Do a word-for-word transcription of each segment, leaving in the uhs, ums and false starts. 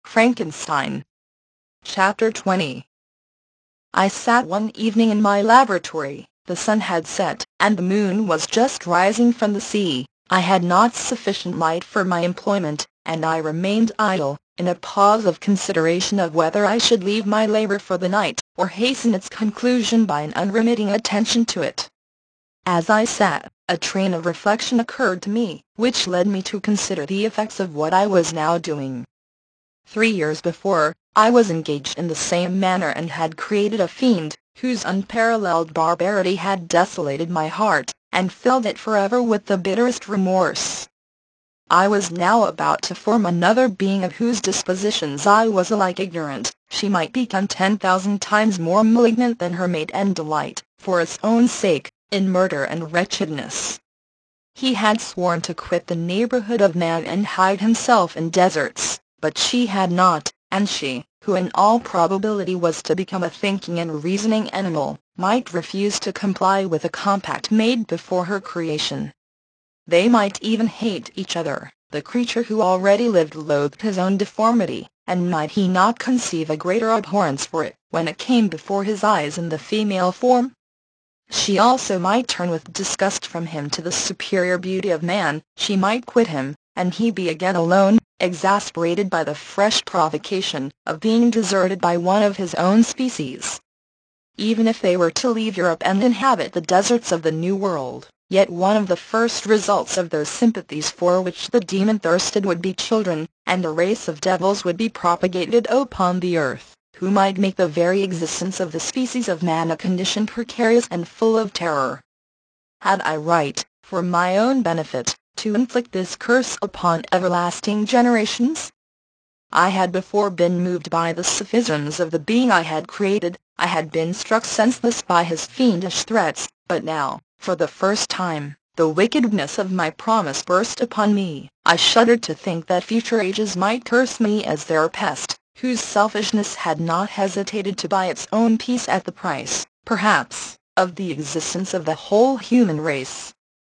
Frankenstein. Chapter twenty. I sat one evening in my laboratory. The sun had set, and the moon was just rising from the sea. I had not sufficient light for my employment, and I remained idle, in a pause of consideration of whether I should leave my labor for the night, or hasten its conclusion by an unremitting attention to it. As I sat, a train of reflection occurred to me, which led me to consider the effects of what I was now doing. Three years before, I was engaged in the same manner and had created a fiend, whose unparalleled barbarity had desolated my heart, and filled it forever with the bitterest remorse. I was now about to form another being of whose dispositions I was alike ignorant. She might become ten thousand times more malignant than her mate and delight, for its own sake, in murder and wretchedness. He had sworn to quit the neighborhood of man and hide himself in deserts, but she had not, and she, who in all probability was to become a thinking and reasoning animal, might refuse to comply with a compact made before her creation. They might even hate each other. The creature who already lived loathed his own deformity, and might he not conceive a greater abhorrence for it, when it came before his eyes in the female form? She also might turn with disgust from him to the superior beauty of man. She might quit him, and he be again alone, exasperated by the fresh provocation of being deserted by one of his own species. Even if they were to leave Europe and inhabit the deserts of the New World, yet one of the first results of those sympathies for which the demon thirsted would be children, and a race of devils would be propagated upon the earth, who might make the very existence of the species of man a condition precarious and full of terror. Had I right, for my own benefit, to inflict this curse upon everlasting generations? I had before been moved by the sophisms of the being I had created. I had been struck senseless by his fiendish threats, but now, for the first time, the wickedness of my promise burst upon me. I shuddered to think that future ages might curse me as their pest, whose selfishness had not hesitated to buy its own peace at the price, perhaps, of the existence of the whole human race.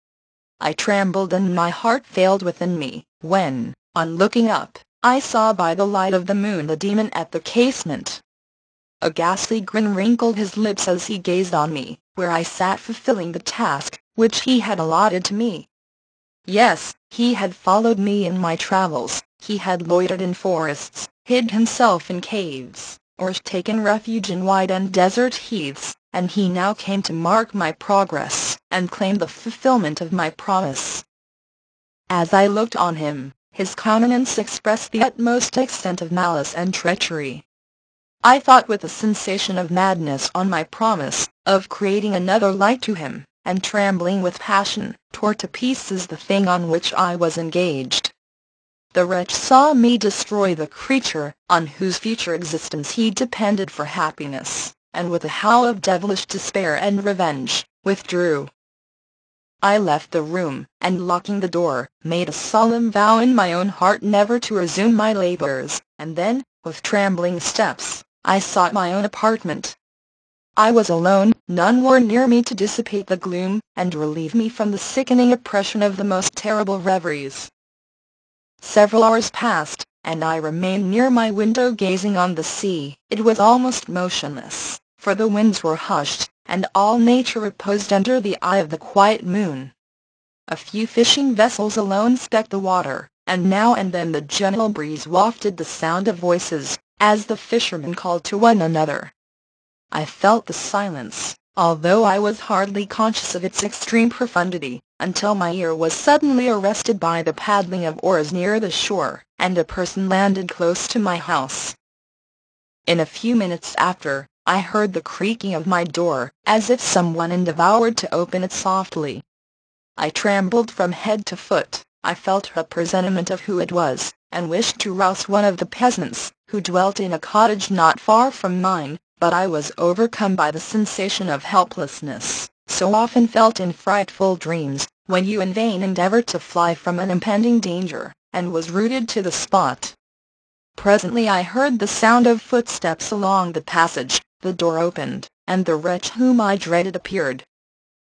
I trembled and my heart failed within me, when, on looking up, I saw by the light of the moon the demon at the casement. A ghastly grin wrinkled his lips as he gazed on me, where I sat fulfilling the task which he had allotted to me. Yes, he had followed me in my travels. He had loitered in forests, hid himself in caves, or taken refuge in wide and desert heaths, and he now came to mark my progress, and claim the fulfillment of my promise. As I looked on him, his countenance expressed the utmost extent of malice and treachery. I thought with a sensation of madness on my promise, of creating another like to him, and trembling with passion, tore to pieces the thing on which I was engaged. The wretch saw me destroy the creature, on whose future existence he depended for happiness, and with a howl of devilish despair and revenge, withdrew. I left the room, and locking the door, made a solemn vow in my own heart never to resume my labors, and then, with trembling steps, I sought my own apartment. I was alone, none were near me to dissipate the gloom, and relieve me from the sickening oppression of the most terrible reveries. Several hours passed, and I remained near my window gazing on the sea. It was almost motionless, for the winds were hushed, and all nature reposed under the eye of the quiet moon. A few fishing vessels alone specked the water, and now and then the gentle breeze wafted the sound of voices, as the fishermen called to one another. I felt the silence, although I was hardly conscious of its extreme profundity, until my ear was suddenly arrested by the paddling of oars near the shore, and a person landed close to my house. In a few minutes after, I heard the creaking of my door, as if someone endeavored to open it softly. I trembled from head to foot. I felt a presentiment of who it was, and wished to rouse one of the peasants, who dwelt in a cottage not far from mine, but I was overcome by the sensation of helplessness, so often felt in frightful dreams, when you in vain endeavor to fly from an impending danger, and was rooted to the spot. Presently I heard the sound of footsteps along the passage, the door opened, and the wretch whom I dreaded appeared.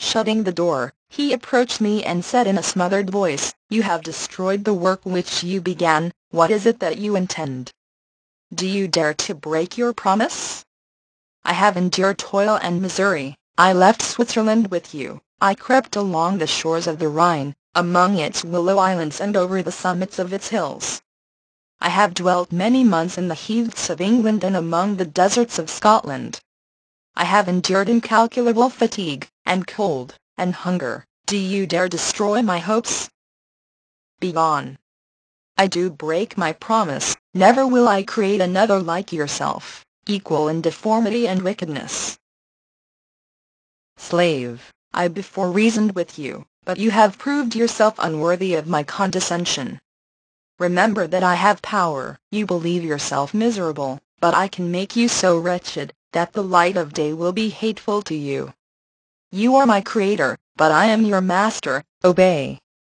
Shutting the door, he approached me and said in a smothered voice, "You have destroyed the work which you began. What is it that you intend? Do you dare to break your promise? I have endured toil and misery. I left Switzerland with you. I crept along the shores of the Rhine, among its willow islands and over the summits of its hills. I have dwelt many months in the heaths of England and among the deserts of Scotland. I have endured incalculable fatigue, and cold, and hunger. Do you dare destroy my hopes? Begone! I do break my promise. Never will I create another like yourself, equal in deformity and wickedness." Slave, I before reasoned with you, but you have proved yourself unworthy of my condescension. Remember that I have power. You believe yourself miserable, but I can make you so wretched that the light of day will be hateful to you. You are my creator, but I am your master. Obey.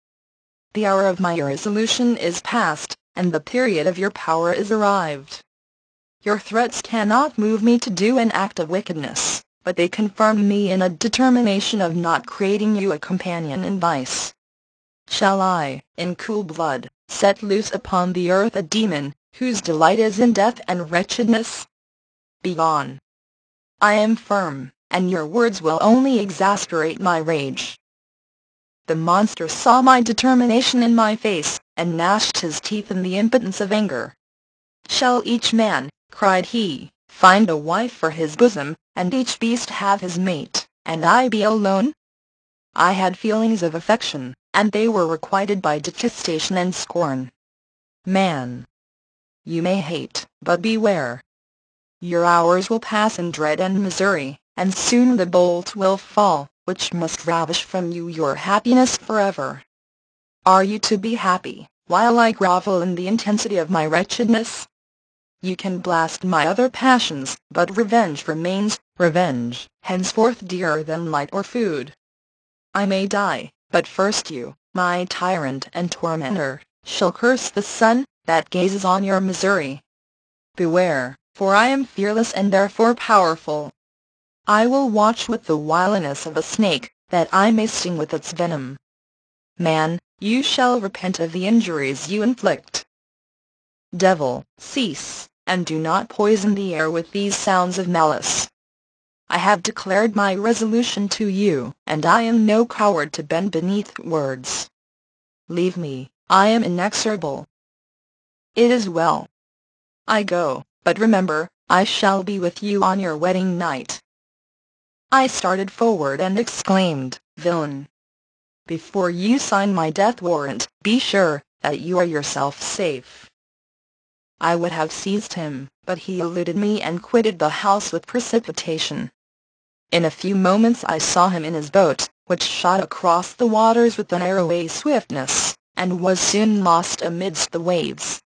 The hour of my irresolution is past, and the period of your power is arrived. Your threats cannot move me to do an act of wickedness, but they confirm me in a determination of not creating you a companion in vice. Shall I, in cool blood, set loose upon the earth a demon, whose delight is in death and wretchedness? Begone! I am firm, and your words will only exasperate my rage." The monster saw my determination in my face, and gnashed his teeth in the impotence of anger. "Shall each man," cried he, "find a wife for his bosom, and each beast have his mate, and I be alone?" I had feelings of affection, and they were requited by detestation and scorn. Man! You may hate, but beware. Your hours will pass in dread and misery, and soon the bolt will fall, which must ravish from you your happiness forever. Are you to be happy, while I grovel in the intensity of my wretchedness? You can blast my other passions, but revenge remains, revenge, henceforth dearer than light or food. I may die, but first you, my tyrant and tormentor, shall curse the sun that gazes on your misery. Beware, for I am fearless and therefore powerful. I will watch with the wiliness of a snake, that I may sting with its venom. Man, you shall repent of the injuries you inflict. Devil, cease, and do not poison the air with these sounds of malice. I have declared my resolution to you, and I am no coward to bend beneath words. Leave me, I am inexorable. It is well. I go, but remember, I shall be with you on your wedding night." I started forward and exclaimed, "Villain! Before you sign my death warrant, be sure that you are yourself safe." I would have seized him, but he eluded me and quitted the house with precipitation. In a few moments I saw him in his boat, which shot across the waters with an arrowy swiftness, and was soon lost amidst the waves.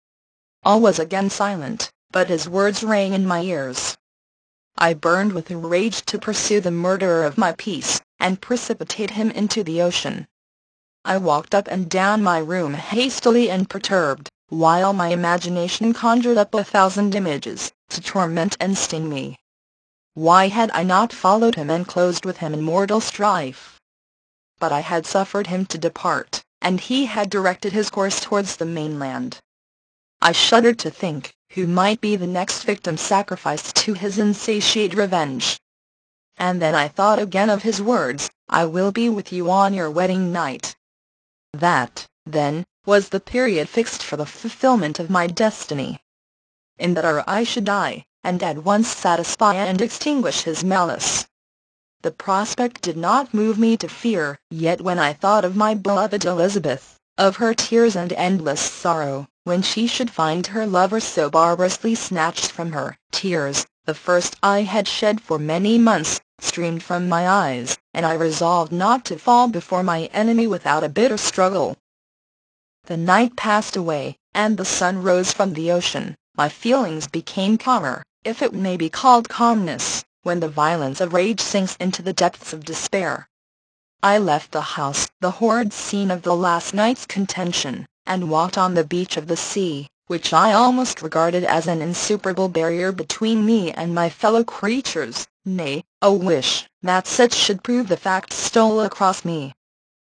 All was again silent, but his words rang in my ears. I burned with rage to pursue the murderer of my peace, and precipitate him into the ocean. I walked up and down my room hastily and perturbed, while my imagination conjured up a thousand images, to torment and sting me. Why had I not followed him and closed with him in mortal strife? But I had suffered him to depart, and he had directed his course towards the mainland. I shuddered to think who might be the next victim sacrificed to his insatiate revenge. And then I thought again of his words, "I will be with you on your wedding night." That, then, was the period fixed for the fulfillment of my destiny. In that hour I should die, and at once satisfy and extinguish his malice. The prospect did not move me to fear, yet when I thought of my beloved Elizabeth, of her tears and endless sorrow, when she should find her lover so barbarously snatched from her, tears, the first I had shed for many months, streamed from my eyes, and I resolved not to fall before my enemy without a bitter struggle. The night passed away, and the sun rose from the ocean. My feelings became calmer, if it may be called calmness, when the violence of rage sinks into the depths of despair. I left the house, the horrid scene of the last night's contention, and walked on the beach of the sea, which I almost regarded as an insuperable barrier between me and my fellow creatures, nay, a wish, that such should prove the fact stole across me.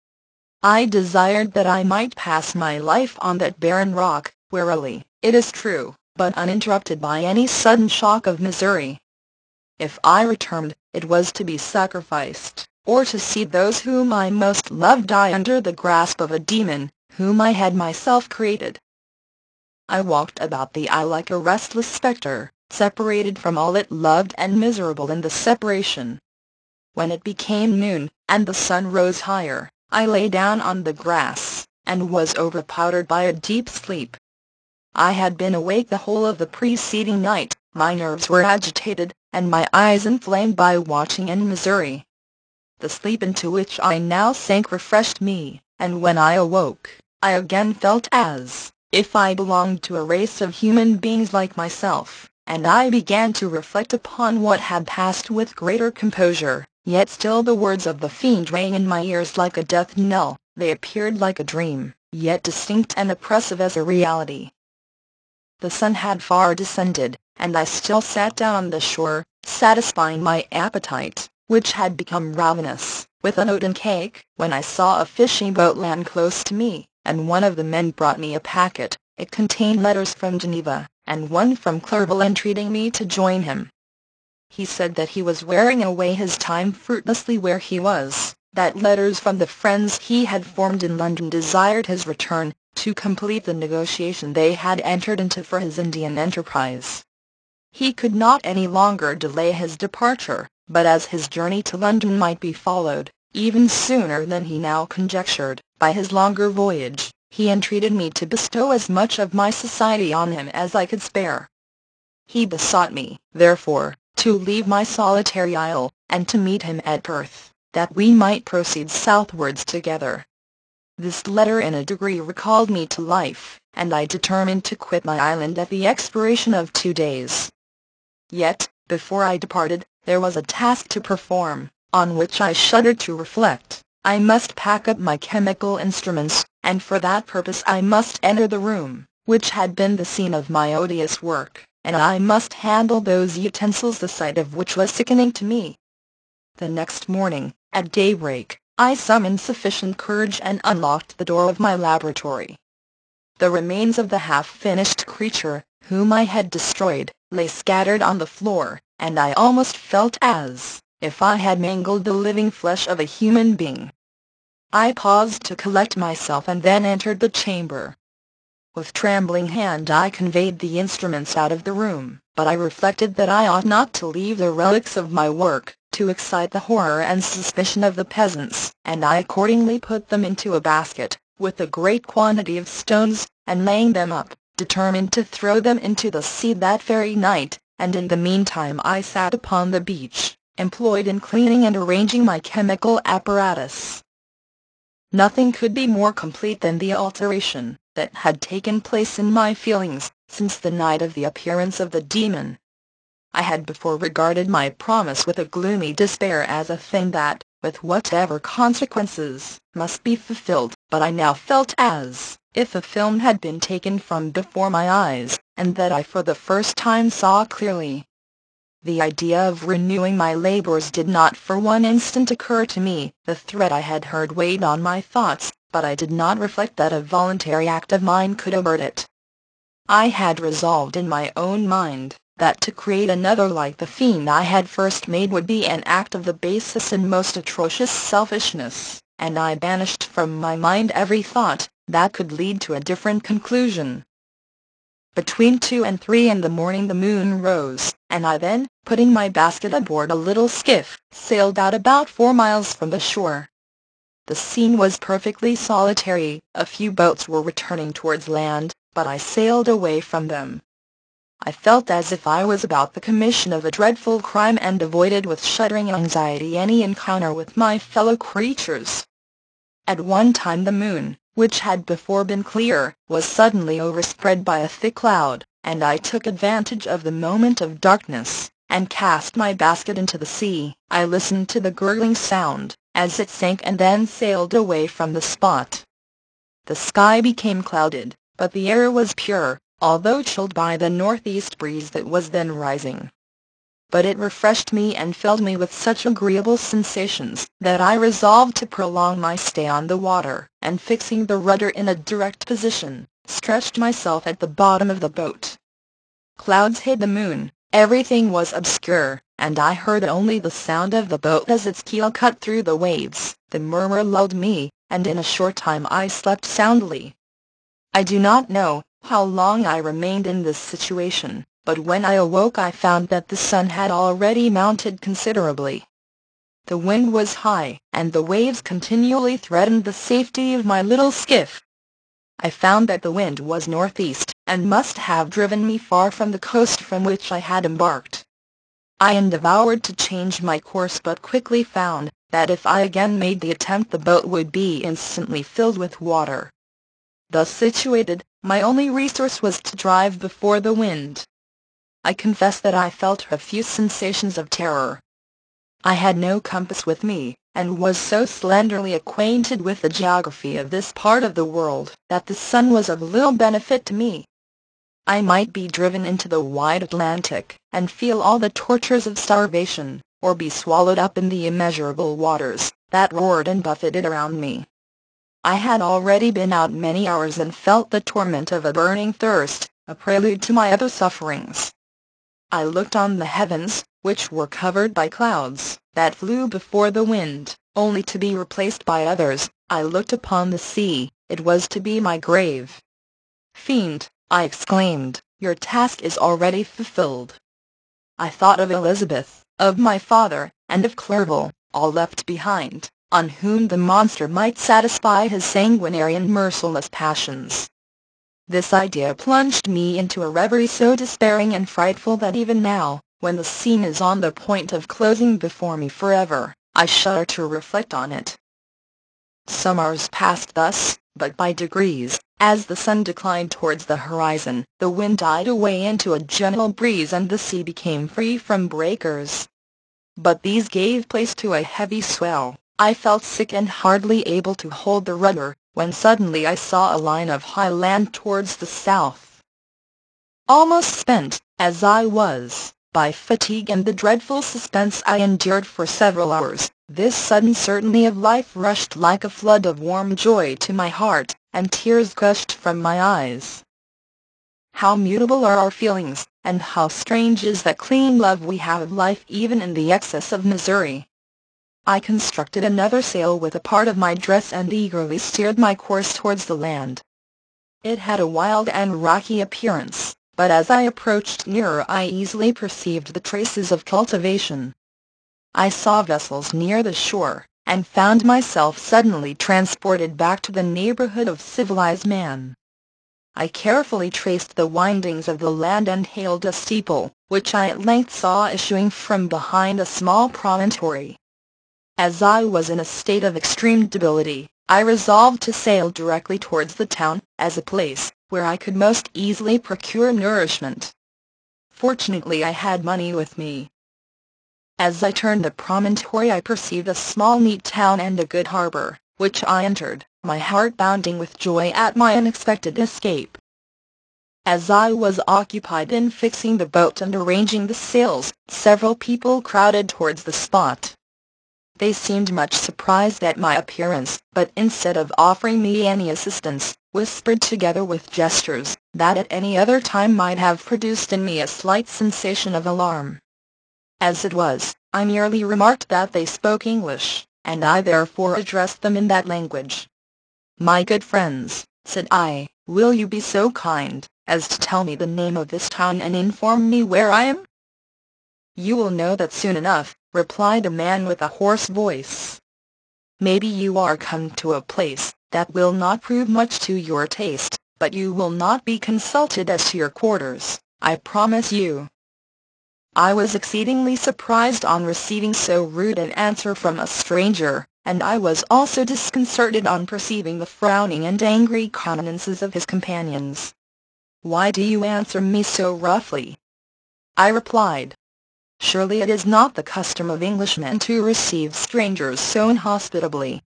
I desired that I might pass my life on that barren rock, warily, it is true, but uninterrupted by any sudden shock of misery. If I returned, it was to be sacrificed, or to see those whom I most loved die under the grasp of a demon, whom I had myself created. I walked about the isle like a restless spectre, separated from all it loved and miserable in the separation. When it became noon, and the sun rose higher, I lay down on the grass, and was overpowered by a deep sleep. I had been awake the whole of the preceding night, my nerves were agitated, and my eyes inflamed by watching and misery. The sleep into which I now sank refreshed me, and when I awoke, I again felt as if I belonged to a race of human beings like myself, and I began to reflect upon what had passed with greater composure. Yet still the words of the fiend rang in my ears like a death knell. They appeared like a dream, yet distinct and oppressive as a reality. The sun had far descended, and I still sat down on the shore, satisfying my appetite, which had become ravenous, with an oaten cake, when I saw a fishing boat land close to me, and one of the men brought me a packet. It contained letters from Geneva, and one from Clerval entreating me to join him. He said that he was wearing away his time fruitlessly where he was, that letters from the friends he had formed in London desired his return, to complete the negotiation they had entered into for his Indian enterprise. He could not any longer delay his departure, but as his journey to London might be followed, even sooner than he now conjectured, by his longer voyage, he entreated me to bestow as much of my society on him as I could spare. He besought me, therefore, to leave my solitary isle, and to meet him at Perth, that we might proceed southwards together. This letter in a degree recalled me to life, and I determined to quit my island at the expiration of two days. Yet, before I departed, there was a task to perform, on which I shuddered to reflect. I must pack up my chemical instruments, and for that purpose I must enter the room, which had been the scene of my odious work, and I must handle those utensils the sight of which was sickening to me. The next morning, at daybreak, I summoned sufficient courage and unlocked the door of my laboratory. The remains of the half-finished creature, whom I had destroyed, lay scattered on the floor, and I almost felt as if I had mangled the living flesh of a human being. I paused to collect myself and then entered the chamber. With trembling hand I conveyed the instruments out of the room, but I reflected that I ought not to leave the relics of my work, to excite the horror and suspicion of the peasants, and I accordingly put them into a basket, with a great quantity of stones, and laying them up, determined to throw them into the sea that very night, and in the meantime I sat upon the beach, employed in cleaning and arranging my chemical apparatus. Nothing could be more complete than the alteration that had taken place in my feelings, since the night of the appearance of the demon. I had before regarded my promise with a gloomy despair as a thing that, with whatever consequences, must be fulfilled, but I now felt as if a film had been taken from before my eyes, and that I for the first time saw clearly. The idea of renewing my labors did not for one instant occur to me. The threat I had heard weighed on my thoughts, but I did not reflect that a voluntary act of mine could avert it. I had resolved in my own mind that to create another like the fiend I had first made would be an act of the basest and most atrocious selfishness, and I banished from my mind every thought that could lead to a different conclusion. Between two and three in the morning the moon rose, and I then, putting my basket aboard a little skiff, sailed out about four miles from the shore. The scene was perfectly solitary. A few boats were returning towards land, but I sailed away from them. I felt as if I was about the commission of a dreadful crime, and avoided with shuddering anxiety any encounter with my fellow creatures. At one time the moon, which had before been clear, was suddenly overspread by a thick cloud, and I took advantage of the moment of darkness, and cast my basket into the sea. I listened to the gurgling sound, as it sank and then sailed away from the spot. The sky became clouded, but the air was pure, although chilled by the northeast breeze that was then rising. but it refreshed me and filled me with such agreeable sensations that I resolved to prolong my stay on the water, and fixing the rudder in a direct position, stretched myself at the bottom of the boat. Clouds hid the moon, everything was obscure, and I heard only the sound of the boat as its keel cut through the waves. The murmur lulled me, and in a short time I slept soundly. I do not know how long I remained in this situation, but when I awoke I found that the sun had already mounted considerably. The wind was high, and the waves continually threatened the safety of my little skiff. I found that the wind was northeast, and must have driven me far from the coast from which I had embarked. I endeavored to change my course, but quickly found that if I again made the attempt the boat would be instantly filled with water. Thus situated, my only resource was to drive before the wind. I confess that I felt a few sensations of terror. I had no compass with me, and was so slenderly acquainted with the geography of this part of the world that the sun was of little benefit to me. I might be driven into the wide Atlantic, and feel all the tortures of starvation, or be swallowed up in the immeasurable waters that roared and buffeted around me. I had already been out many hours and felt the torment of a burning thirst, a prelude to my other sufferings. I looked on the heavens, which were covered by clouds that flew before the wind, only to be replaced by others. I looked upon the sea, it was to be my grave. "Fiend," I exclaimed, "your task is already fulfilled." I thought of Elizabeth, of my father, and of Clerval, all left behind, on whom the monster might satisfy his sanguinary and merciless passions. This idea plunged me into a reverie so despairing and frightful that even now, when the scene is on the point of closing before me forever, I shudder to reflect on it. Some hours passed thus, but by degrees, as the sun declined towards the horizon, the wind died away into a gentle breeze and the sea became free from breakers. But these gave place to a heavy swell. I felt sick and hardly able to hold the rudder, when suddenly I saw a line of high land towards the south. Almost spent, as I was, by fatigue and the dreadful suspense I endured for several hours, this sudden certainty of life rushed like a flood of warm joy to my heart, and tears gushed from my eyes. How mutable are our feelings, and how strange is that clinging love we have of life even in the excess of misery! I constructed another sail with a part of my dress and eagerly steered my course towards the land. It had a wild and rocky appearance, but as I approached nearer I easily perceived the traces of cultivation. I saw vessels near the shore, and found myself suddenly transported back to the neighborhood of civilized man. I carefully traced the windings of the land and hailed a steeple, which I at length saw issuing from behind a small promontory. As I was in a state of extreme debility, I resolved to sail directly towards the town, as a place where I could most easily procure nourishment. Fortunately I had money with me. As I turned the promontory I perceived a small neat town and a good harbor, which I entered, my heart bounding with joy at my unexpected escape. As I was occupied in fixing the boat and arranging the sails, several people crowded towards the spot. They seemed much surprised at my appearance, but instead of offering me any assistance, whispered together with gestures that at any other time might have produced in me a slight sensation of alarm. As it was, I merely remarked that they spoke English, and I therefore addressed them in that language. "My good friends," said I, "will you be so kind as to tell me the name of this town and inform me where I am?" "You will know that soon enough," replied a man with a hoarse voice. "Maybe you are come to a place that will not prove much to your taste, but you will not be consulted as to your quarters, I promise you." I was exceedingly surprised on receiving so rude an answer from a stranger, and I was also disconcerted on perceiving the frowning and angry countenances of his companions. "Why do you answer me so roughly?" I replied. "Surely it is not the custom of Englishmen to receive strangers so inhospitably."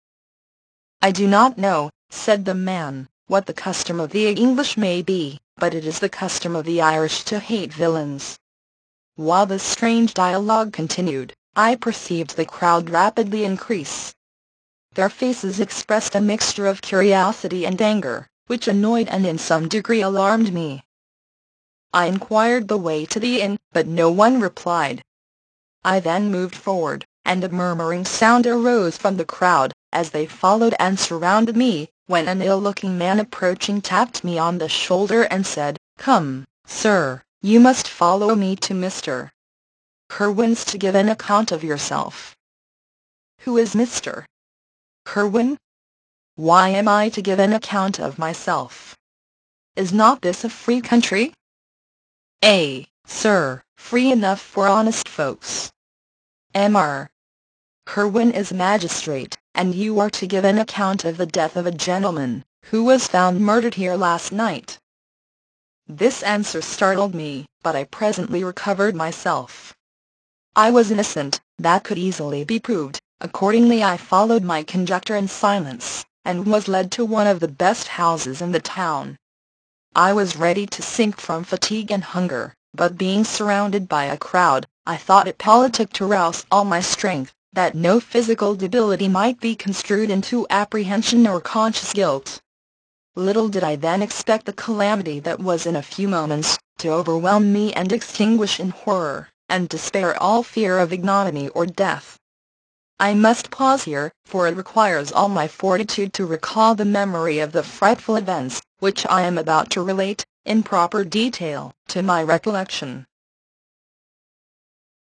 "I do not know," said the man, "what the custom of the English may be, but it is the custom of the Irish to hate villains." While this strange dialogue continued, I perceived the crowd rapidly increase. Their faces expressed a mixture of curiosity and anger, which annoyed and in some degree alarmed me. I inquired the way to the inn, but no one replied. I then moved forward, and a murmuring sound arose from the crowd, as they followed and surrounded me, when an ill-looking man approaching tapped me on the shoulder and said, "Come, sir, you must follow me to Mister Kerwin's to give an account of yourself." "Who is Mister Kerwin? Why am I to give an account of myself? Is not this a free country?" "Ay, sir, free enough for honest folks." "Mister Kerwin is magistrate, and you are to give an account of the death of a gentleman, who was found murdered here last night." This answer startled me, but I presently recovered myself. I was innocent, that could easily be proved. Accordingly I followed my conductor in silence, and was led to one of the best houses in the town. I was ready to sink from fatigue and hunger, but being surrounded by a crowd, I thought it politic to rouse all my strength, that no physical debility might be construed into apprehension or conscious guilt. Little did I then expect the calamity that was in a few moments to overwhelm me and extinguish in horror and despair all fear of ignominy or death. I must pause here, for it requires all my fortitude to recall the memory of the frightful events, which I am about to relate, in proper detail, to my recollection.